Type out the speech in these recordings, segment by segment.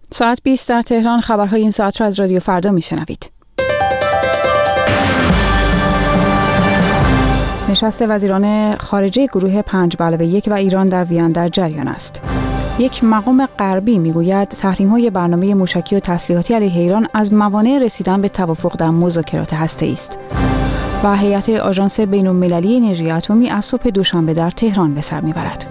ساعت 20 در تهران. خبرهای این ساعت را از رادیو فردا میشنوید. نشست وزیران خارجه گروه 5+1 و ایران در وین در جریان است. یک مقام غربی میگوید تحریم‌های برنامه موشکی و تسلیحاتی علیه ایران از موانع رسیدن به توافق در مذاکرات هسته‌ای است. و هیئت آژانس بین‌المللی انرژی اتمی از صبح دوشنبه در تهران به سر میبرد.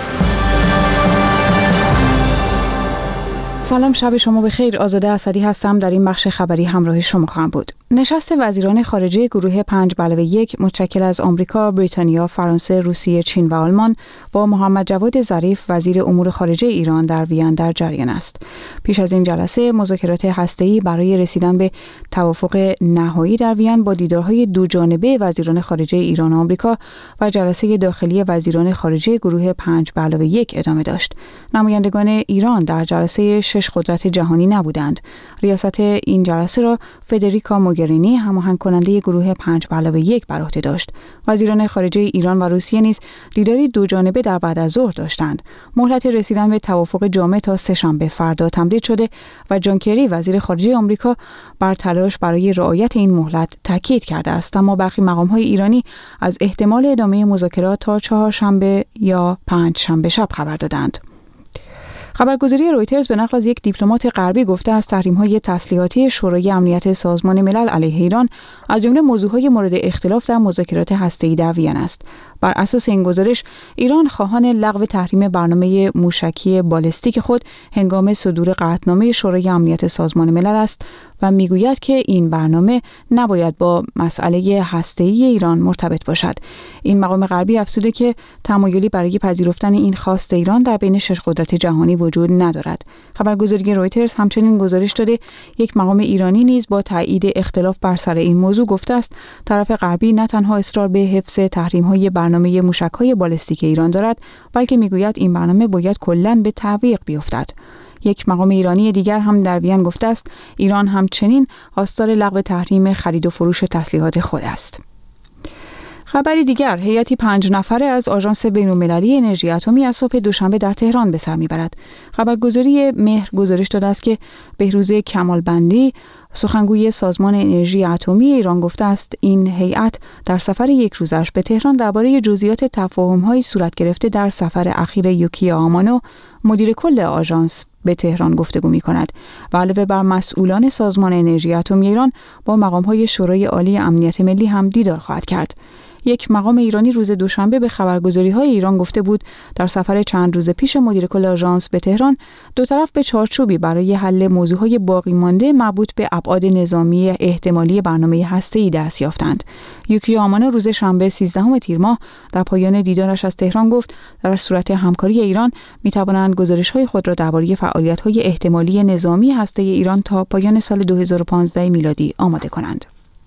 سلام، شب شما بخیر. آزاده اسدی هستم. در این بخش خبری همراه شما خواهم بود. نشست وزیران خارجه گروه 5+1 متشکل از آمریکا، بریتانیا، فرانسه، روسیه، چین و آلمان با محمد جواد ظریف وزیر امور خارجه ایران در وین در جریان است. پیش از این جلسه مذاکرات هسته‌ای برای رسیدن به توافق نهایی در وین با دیدارهای دوجانبه وزیران خارجه ایران و آمریکا و جلسه داخلی وزیران خارجه گروه 5+1 ادامه داشت. نمایندگان ایران در جلسه 6 قدرت جهانی نبودند. ریاست این جلسه را فدریکا موگرینی، هماهنگ کننده گروه 5+1 بر عهده داشت. وزیران خارجه ایران و روسیه نیز دیداری دوجانبه در بعد از ظهر داشتند. مهلت رسیدن به توافق جامع تا سه‌شنبه فردا تمدید شده و جان کری وزیر خارجه آمریکا بر تلاش برای رعایت این مهلت تاکید کرده است، اما برخی مقام‌های ایرانی از احتمال ادامه مذاکرات تا چهارشنبه یا پنجشنبه شب خبر دادند. خبرگزاری رویترز به نقل از یک دیپلمات غربی گفته است تحریم‌های تسلیحاتی شورای امنیت سازمان ملل علیه ایران از جمله موضوعهای مورد اختلاف در مذاکرات هسته‌ای در وین است. بر اساس این گزارش، ایران خواهان لغو تحریم برنامه موشکی بالستیک خود هنگام صدور قطعنامه شورای امنیت سازمان ملل است و میگوید که این برنامه نباید با مسئله هسته‌ای ایران مرتبط باشد. این مقام غربی افزوده که تمایلی برای پذیرفتن این خواست ایران در بین 6 قدرت جهانی وجود ندارد. خبرگزاری رویترز همچنین گزارش داده یک مقام ایرانی نیز با تایید اختلاف بر سر این موضوع گفته است طرف غربی نه تنها اصرار به حفظ تحریم‌های برنامه موشک‌های بالستیک ایران دارد، بلکه میگوید این برنامه باید کلاً به تعویق بیفتد. یک مقام ایرانی دیگر هم در وین گفته است ایران همچنین خواستار لغو تحریم خرید و فروش تسلیحات خود است. خبری دیگر، هیئتی 5 نفره از آژانس بین‌المللی انرژی اتمی از صبح دوشنبه در تهران به سر میبرد. خبرگزاری مهر گزارش داده است که بهروز کمالبندی، سخنگوی سازمان انرژی اتمی ایران گفته است این هیئت در سفر یک روزش به تهران درباره جزئیات تفاهم‌های صورت گرفته در سفر اخیر یوکیا آمانو، مدیر کل آژانس، به تهران گفتگو می‌کند و علاوه بر مسئولان سازمان انرژی اتمی ایران با مقام‌های شورای عالی امنیت ملی هم دیدار خواهد کرد. یک مقام ایرانی روز دوشنبه به خبرگزاری‌های ایران گفته بود در سفر چند روز پیش مدیر کل آژانس به تهران دو طرف به چارچوبی برای حل موضوعهای باقی مانده مربوط به ابعاد نظامی احتمالی برنامه هسته‌ای دست یافتند. یوکیا آمانو روز شنبه 13 تیر ماه در پایان دیدارش از تهران گفت در صورت همکاری ایران می‌توانند گزارش‌های خود را درباره فعالیت‌های احتمالی نظامی هسته‌ای ایران تا پایان سال 2015 میلادی آماده کنند.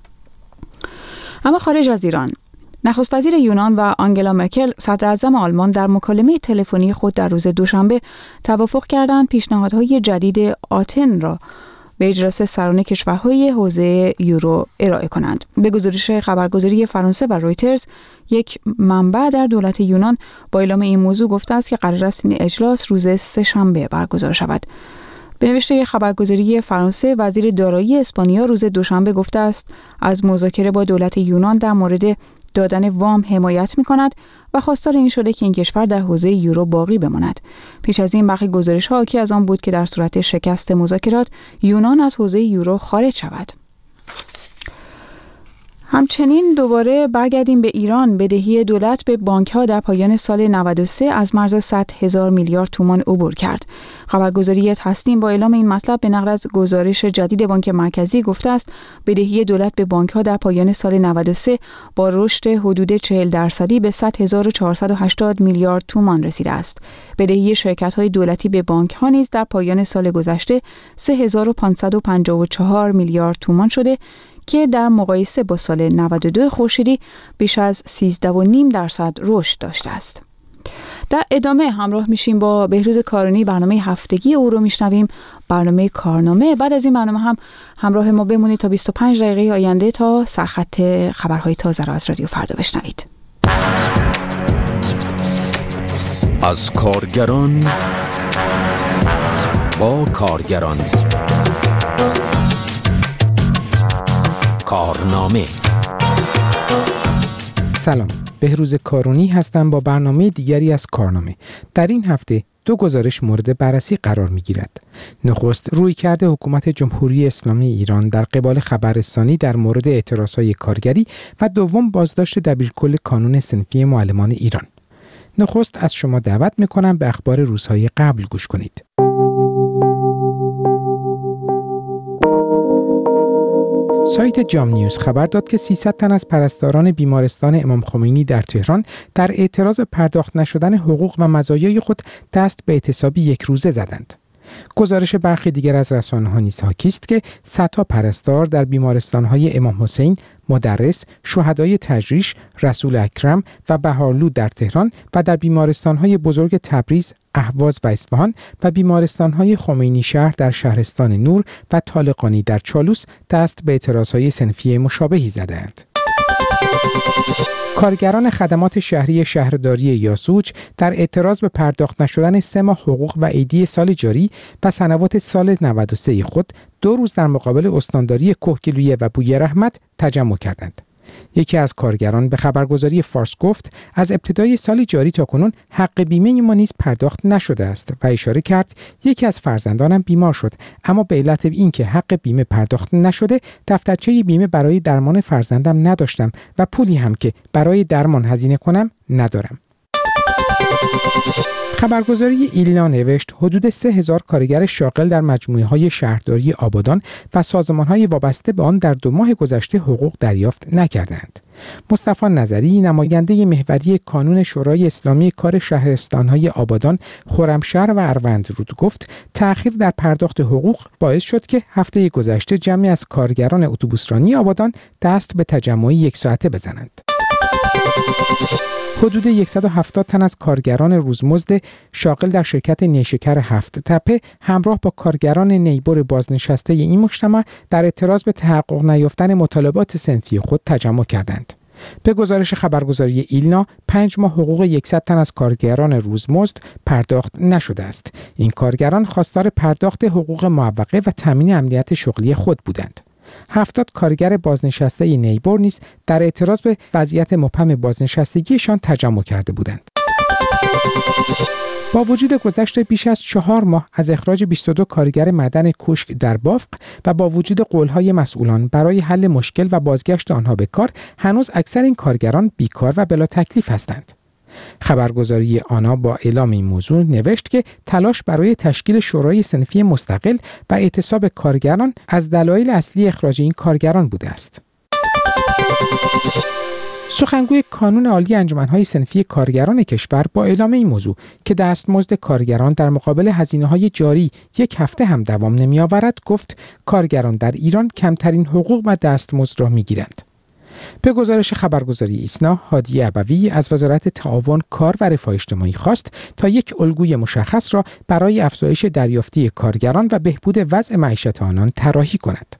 اما خارج از ایران، نخست وزیر یونان و آنگلا مرکل صدر اعظم آلمان در مکالمه تلفنی خود در روز دوشنبه توافق کردند پیشنهادهای جدید آتن را به اجلاس سران کشورهای حوزه یورو ارائه کنند. به گزارش خبرگزاری فرانسه و رویترز، یک منبع در دولت یونان با اعلام این موضوع گفته است که قرار است این اجلاس روز سه‌شنبه برگزار شود. به نوشته خبرگزاری فرانسه، وزیر دارایی اسپانیا روز دوشنبه گفته است از مذاکره با دولت یونان در مورد دادن وام حمایت می‌کند و خواستار این شده که این کشور در حوزه یورو باقی بماند. پیش از این برخی گزارش‌ها حاکی از آن بود که در صورت شکست مذاکرات یونان از حوزه یورو خارج شود. همچنین دوباره برگردیم به ایران. بدهی دولت به بانک‌ها در پایان سال 93 از مرز 100,000 میلیارد تومان عبور کرد. خبرگزاری تسنیم با اعلام این مطلب به نقل از گزارش جدید بانک مرکزی گفته است بدهی دولت به بانک‌ها در پایان سال 93 با رشد حدود 40% به 100,480 میلیارد تومان رسیده است. بدهی شرکت‌های دولتی به بانک‌ها نیز در پایان سال گذشته 3,554 میلیارد تومان شده که در مقایسه با سال 92 خورشیدی بیش از 13.5% رشد داشته است. در ادامه همراه میشیم با بهروز کارانی، برنامه هفتگی او رو میشنویم، برنامه کارنامه. بعد از این برنامه هم همراه ما بمونید تا 25 دقیقه آینده تا سرخط خبرهای تازه را از رادیو فردا بشنوید. از کارگران با کارگران. کارنامه. سلام، بهروز کارونی هستم با برنامه دیگری از کارنامه. در این هفته 2 گزارش مورد بررسی قرار می‌گیرد. نخست رویکرد حکومت جمهوری اسلامی ایران در قبال خبررسانی در مورد اعتراضهای کارگری و دوم بازداشت دبیرکل کانون صنفی معلمان ایران. نخست از شما دعوت می‌کنم به اخبار روزهای قبل گوش کنید. سایت جام نیوز خبر داد که 300 تن از پرستاران بیمارستان امام خمینی در تهران در اعتراض پرداخت نشدن حقوق و مزایای خود دست به اعتصابی 1 روزه زدند. گزارش برخی دیگر از رسانه‌ها نیز حاکی است که صدها پرستار در بیمارستان‌های امام حسین، مدرس، شهدای تجریش، رسول اکرم و بهارلود در تهران و در بیمارستان‌های بزرگ تبریز، اهواز و اصفهان و بیمارستان‌های خمینی شهر در شهرستان نور و طالقانی در چالوس دست به اعتراض‌های صنفی مشابهی زدند. کارگران خدمات شهری شهرداری یاسوج در اعتراض به پرداخت نشدن 3 ماه حقوق و عیدی سال جاری و سنوات سال 93 خود 2 روز در مقابل استانداری کهگیلویه و بوی رحمت تجمع کردند. یکی از کارگران به خبرگزاری فارس گفت از ابتدای سال جاری تا کنون حق بیمه ما نیز پرداخت نشده است و اشاره کرد یکی از فرزندانم بیمار شد، اما به علت اینکه حق بیمه پرداخت نشده دفترچه بیمه برای درمان فرزندم نداشتم و پولی هم که برای درمان هزینه کنم ندارم. خبرگزاری ایلنا نوشت حدود 3000 کارگر شاغل در مجموعه‌های شهرداری آبادان و سازمان‌های وابسته به آن در 2 ماه گذشته حقوق دریافت نکردند. مصطفی نظری نماینده محوری کانون شورای اسلامی کار شهرستان‌های آبادان، خرمشهر و اروندرود گفت تأخیر در پرداخت حقوق باعث شد که هفته گذشته جمعی از کارگران اتوبوسرانی آبادان دست به تجمعی 1 ساعته بزنند. حدود 170 تن از کارگران روزمزد شاغل در شرکت نیشکر 7 تپه همراه با کارگران نیبر بازنشسته این مجتمع در اعتراض به تحقق نیافتن مطالبات صنفی خود تجمع کردند. به گزارش خبرگزاری ایلنا 5 ماه حقوق 100 تن از کارگران روزمزد پرداخت نشده است. این کارگران خواستار پرداخت حقوق معوقه و تامین امنیت شغلی خود بودند. 70 کارگر بازنشسته نیبر نیز در اعتراض به وضعیت مبهم بازنشستگیشان تجمع کرده بودند. با وجود گذشت بیش از 4 ماه از اخراج 22 کارگر معدن کوشک در بافق و با وجود قول‌های مسئولان برای حل مشکل و بازگشت آنها به کار، هنوز اکثر این کارگران بیکار و بلا تکلیف هستند. خبرگزاری آنا با اعلام این موضوع نوشت که تلاش برای تشکیل شورای صنفی مستقل و اعتصاب کارگران از دلایل اصلی اخراج این کارگران بوده است. سخنگوی کانون عالی انجمن‌های صنفی کارگران کشور با اعلام این موضوع که دستمزد کارگران در مقابل هزینه‌های جاری 1 هفته هم دوام نمی‌آورد گفت کارگران در ایران کمترین حقوق و دستمزد را می‌گیرند. به گزارش خبرگزاری ایسنا، هادی ابوی از وزارت تعاون، کار و رفاه اجتماعی خواست تا یک الگوی مشخص را برای افزایش دریافتی کارگران و بهبود وضع معیشت آنان طراحی کند.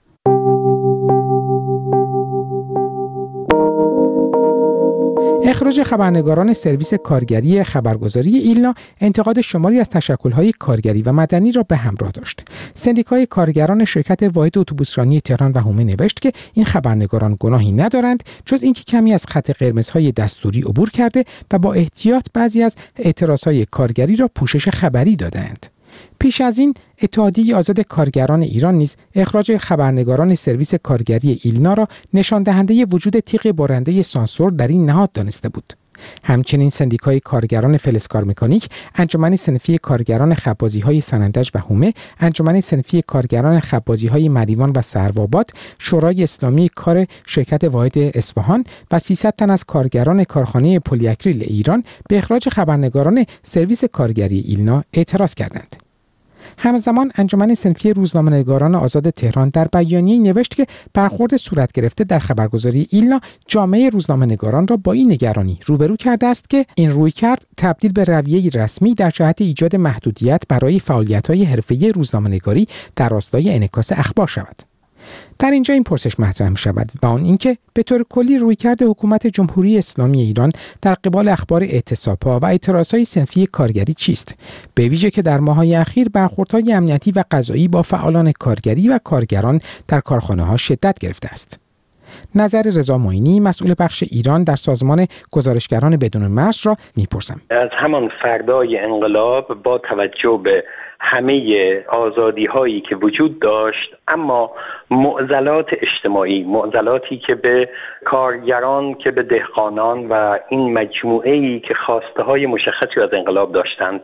اخراج خبرنگاران سرویس کارگری خبرگزاری ایلنا انتقاد شماری از تشکل‌های کارگری و مدنی را به همراه داشت. سندیکای کارگران شرکت واحد اتوبوسرانی تهران و حومه نوشت که این خبرنگاران گناهی ندارند جز اینکه کمی از خط قرمزهای دستوری عبور کرده و با احتیاط بعضی از اعتراضهای کارگری را پوشش خبری دادند. پیش از این اتحادیه آزاد کارگران ایران نیز اخراج خبرنگاران سرویس کارگری ایلنا را نشان دهنده وجود تیغ برنده سانسور در این نهاد دانسته بود. همچنین سندیکای کارگران فلزکار مکانیک، انجمن صنفی کارگران خبازی‌های سنندج و حومه، انجمن صنفی کارگران خبازی‌های مریوان و سروآباد، شورای اسلامی کار شرکت واحد اصفهان و 300 تن از کارگران کارخانه پلی‌اکریل ایران به اخراج خبرنگاران سرویس کارگری ایلنا اعتراض کردند. همزمان انجمن صنفی روزنامه‌نگاران آزاد تهران در بیانیه‌ای نوشت که برخورد صورت گرفته در خبرگزاری ایلنا جامعه روزنامه‌نگاران را با این نگرانی روبرو کرده است که این رویکرد تبدیل به رویه‌ای رسمی در جهت ایجاد محدودیت برای فعالیت‌های حرفه‌ای روزنامه‌نگاری در راستای انعکاس اخبار شود. در اینجا این پرسش مطرح می شود و آن اینکه به طور کلی رویکرد حکومت جمهوری اسلامی ایران در قبال اخبار اعتصاب‌ها و اعتراضهای صنفی کارگری چیست؟ به ویژه که در ماه‌های اخیر برخوردهای امنیتی و قضایی با فعالان کارگری و کارگران در کارخانه‌ها شدت گرفته است. نظر رضا معینی، مسئول بخش ایران در سازمان گزارشگران بدون مرز را می‌پرسم. از همان فردای انقلاب با توجه به همه آزادی هایی که وجود داشت، اما معضلات اجتماعی، معضلاتی که به کارگران، که به دهقانان و این مجموعه‌ای که خواسته های مشخصی از انقلاب داشتند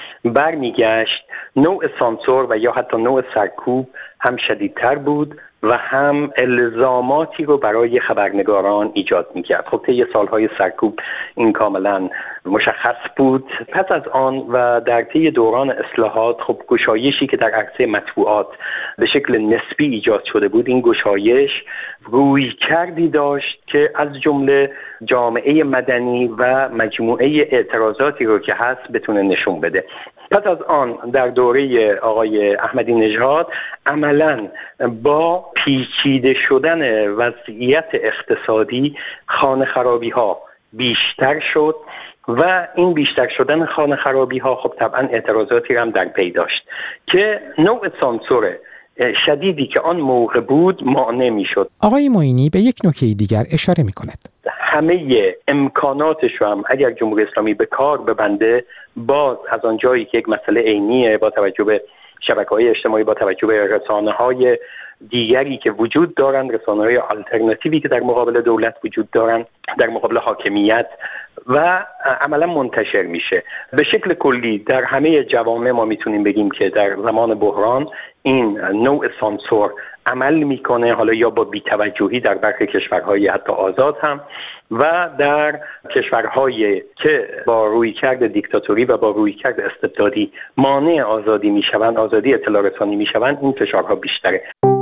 برمیگشت، نوع سانسور و یا حتی نوع سرکوب هم شدیدتر بود و هم الزاماتی رو برای خبرنگاران ایجاد می‌کرد. خب طی سالهای سرکوب این کاملا مشخص بود. پس از آن و در طی دوران اصلاحات، خب گشایشی که در عرصه مطبوعات به شکل نسبی ایجاد شده بود، این گشایش روی کردی داشت که از جمله جامعه مدنی و مجموعه اعتراضاتی رو که هست بتونه نشون بده. پس از آن در دوره آقای احمدی نژاد عملاً با پیچیده شدن وضعیت اقتصادی خانه خرابی ها بیشتر شد و این بیشتر شدن خانه خرابی ها خب طبعا اعتراضاتی هم در پی داشت که نوع سانسور شدیدی که آن موقع بود مانع می شد. آقای معینی به یک نکته دیگر اشاره می کند. همه امکاناتش رو هم اگر جمهوری اسلامی به کار ببنده، باز از آن جایی که یک مسئله عینیه، با توجه به شبکه‌های اجتماعی، با توجه به رسانه‌های دیگری که وجود دارند، رسانه‌های آلترناتیوی که در مقابل دولت وجود دارند، در مقابل حاکمیت، و عملا منتشر میشه. به شکل کلی در همه جوامع ما میتونیم بگیم که در زمان بحران این نوع سانسور عمل میکنه، حالا یا با بی‌توجهی در برخی کشورهای حتی آزاد هم، و در کشورهایی که با رویکرد دیکتاتوری و با رویکرد استبدادی مانع آزادی میشوند، آزادی اطلاع رسانی میشوند، این فشارها بیشتره.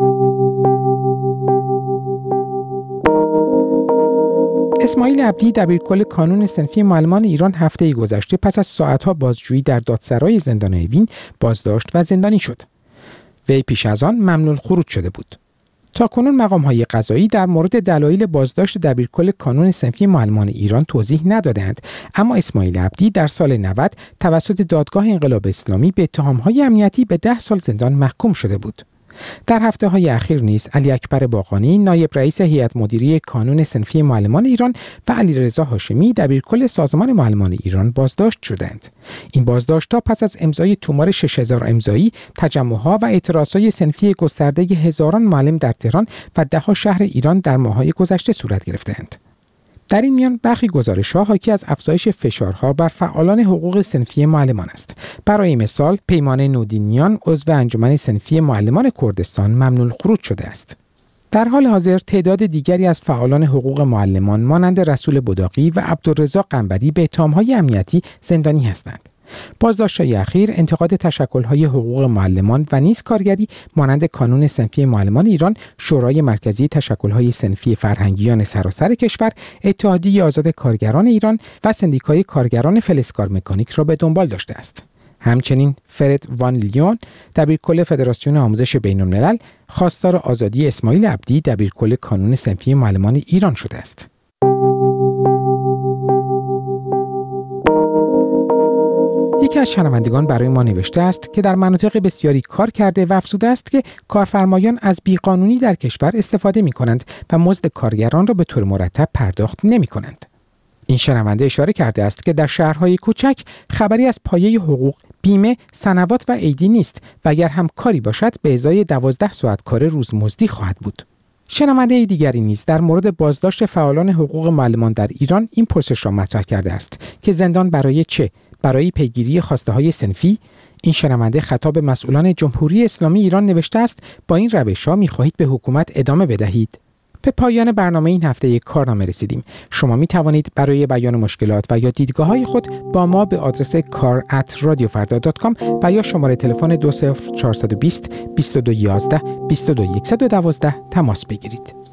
اسماعیل عبدی، دبیرکل کانون صنفی معلمان ایران، هفته گذشته پس از ساعتها بازجویی در دادسرای زندان اوین بازداشت و زندانی شد. وی پیش از آن ممنوع الخروج شده بود. تاکنون مقام‌های قضایی در مورد دلایل بازداشت دبیرکل کانون صنفی معلمان ایران توضیح ندادند، اما اسماعیل عبدی در سال 90 توسط دادگاه انقلاب اسلامی به اتهام‌های امنیتی به 10 سال زندان محکوم شده بود. در هفته‌های اخیر نیز علی اکبر باقانی، نایب رئیس هیئت مدیره کانون صنفی معلمان ایران، و علیرضا هاشمی، دبیرکل سازمان معلمان ایران بازداشت شدند. این بازداشت‌ها پس از امضای تومار 6000 امضایی، تجمع‌ها و اعتراضات صنفی گسترده هزاران معلم در تهران و ده‌ها شهر ایران در ماه‌های گذشته صورت گرفتند. در این میان برخی گزارش‌ها حاکی از افزایش فشارها بر فعالان حقوق صنفی معلمان است. برای مثال، پیمان نودینیان، عضو انجمن صنفی معلمان کردستان، ممنوع الخروج شده است. در حال حاضر تعداد دیگری از فعالان حقوق معلمان مانند رسول بداقی و عبدالرزاق قنبری به اتهام‌های امنیتی زندانی هستند. بازداشت‌های اخیر انتقاد تشکل‌های حقوق معلمان و نیز کارگری مانند کانون صنفی معلمان ایران، شورای مرکزی تشکل‌های صنفی فرهنگیان سراسر کشور، اتحادیه آزاد کارگران ایران و سندیکای کارگران فلزکار مکانیک را به دنبال داشته است. همچنین فرد وان لیون، دبیرکل فدراسیون آموزش بین‌الملل، خواستار آزادی اسماعیل عبدی، دبیرکل کانون صنفی معلمان ایران شده است. یکی از شنوندگان برای ما نوشته است که در مناطق بسیاری کار کرده و افزوده است که کارفرمایان از بیقانونی در کشور استفاده می کنند و مزد کارگران را به طور مرتب پرداخت نمی کنند. این شنونده اشاره کرده است که در شهرهای کوچک خبری از پایه حقوق، بیمه، سنوات و عیدی نیست و اگر هم کاری باشد به ازای 12 ساعت کار روزمزدی خواهد بود. شنونده دیگری نیز در مورد بازداشت فعالان حقوق معلمان در ایران این پرسش را مطرح کرده است که زندان برای چه؟ برای پیگیری خواسته‌های صنفی؟ این شنونده خطاب مسئولان جمهوری اسلامی ایران نوشته است با این روش‌ها می‌خواهید به حکومت ادامه بدهید. به پایان برنامه این هفته کارنامه رسیدیم. شما می توانید برای بیان مشکلات و یا دیدگاه‌های خود با ما به آدرس kar@radiofarda.com و یا شماره تلفن 20420 2211 22112 تماس بگیرید.